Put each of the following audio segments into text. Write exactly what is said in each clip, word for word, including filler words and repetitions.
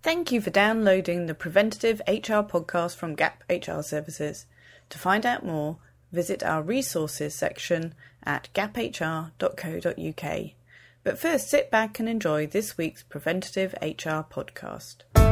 Thank you for downloading the Preventative H R podcast from Gap H R Services. To find out more, visit our resources section at gap h r dot co dot u k. But first, sit back and enjoy this week's Preventative H R podcast.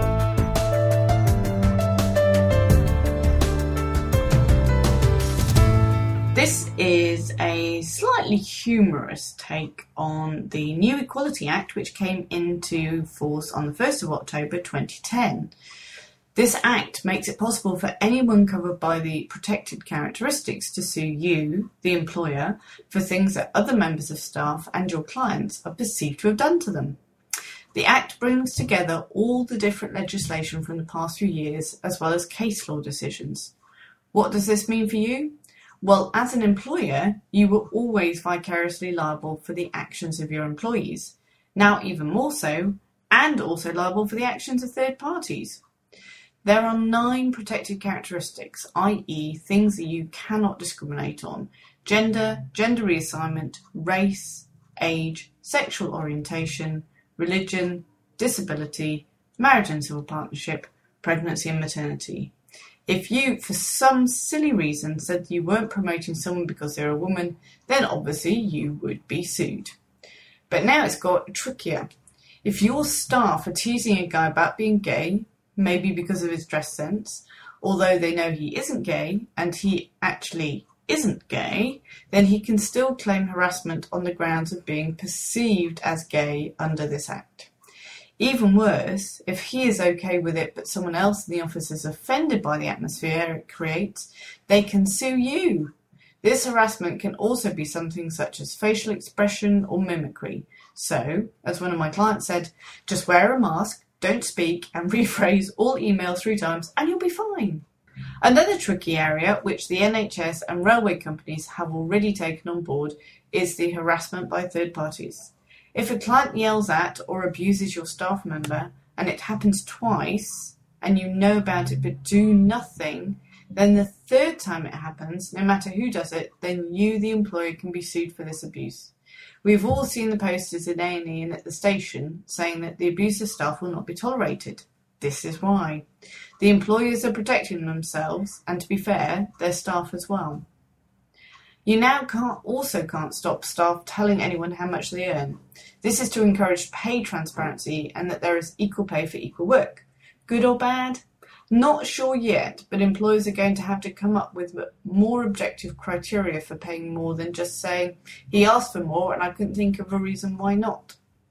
This is a slightly humorous take on the new Equality Act, which came into force on the first of October twenty ten. This act makes it possible for anyone covered by the protected characteristics to sue you, the employer, for things that other members of staff and your clients are perceived to have done to them. The Act brings together all the different legislation from the past few years, as well as case law decisions. What does this mean for you? Well, as an employer, you were always vicariously liable for the actions of your employees. Now even more so, and also liable for the actions of third parties. There are nine protected characteristics, that is things that you cannot discriminate on: gender, gender reassignment, race, age, sexual orientation, religion, disability, marriage and civil partnership, pregnancy and maternity. If you, for some silly reason, said you weren't promoting someone because they're a woman, then obviously you would be sued. But now it's got trickier. If your staff are teasing a guy about being gay, maybe because of his dress sense, although they know he isn't gay and he actually isn't gay, then he can still claim harassment on the grounds of being perceived as gay under this act. Even worse, if he is okay with it but someone else in the office is offended by the atmosphere it creates, they can sue you. This harassment can also be something such as facial expression or mimicry. So, as one of my clients said, just wear a mask, don't speak, and rephrase all emails three times and you'll be fine. Another tricky area, which the N H S and railway companies have already taken on board, is the harassment by third parties. If a client yells at or abuses your staff member, and it happens twice, and you know about it but do nothing, then the third time it happens, no matter who does it, then you, the employer, can be sued for this abuse. We've all seen the posters in A and E and at the station saying that the abuse of staff will not be tolerated. This is why. The employers are protecting themselves, and to be fair, their staff as well. You now can't, also can't stop staff telling anyone how much they earn. This is to encourage pay transparency and that there is equal pay for equal work. Good or bad? Not sure yet, but employers are going to have to come up with more objective criteria for paying more than just saying, he asked for more and I couldn't think of a reason why not.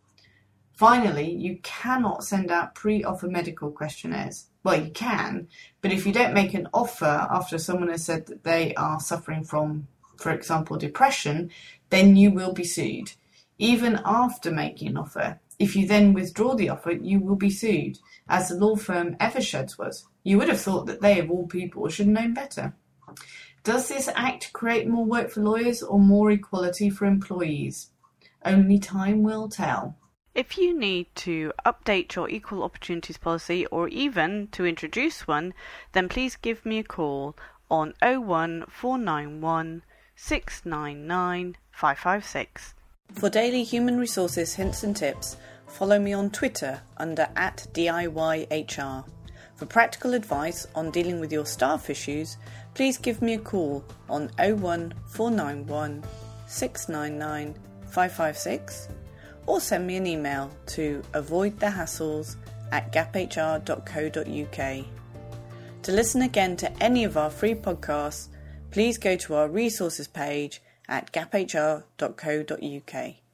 Finally, you cannot send out pre-offer medical questionnaires. Well, you can, but if you don't make an offer after someone has said that they are suffering from, for example, depression, then you will be sued. Even after making an offer, if you then withdraw the offer, you will be sued, as the law firm Eversheds was. You would have thought that they, of all people, should have known better. Does this act create more work for lawyers or more equality for employees? Only time will tell. If you need to update your equal opportunities policy or even to introduce one, then please give me a call on oh one four nine one six nine nine five five six. For daily human resources hints and tips, follow me on Twitter under at D I Y H R. For practical advice on dealing with your staff issues, please give me a call on oh one four nine one six nine nine five five six or send me an email to avoidthehassles at gap h r dot co dot u k. To listen again to any of our free podcasts, please go to our resources page at gap h r dot co dot u k.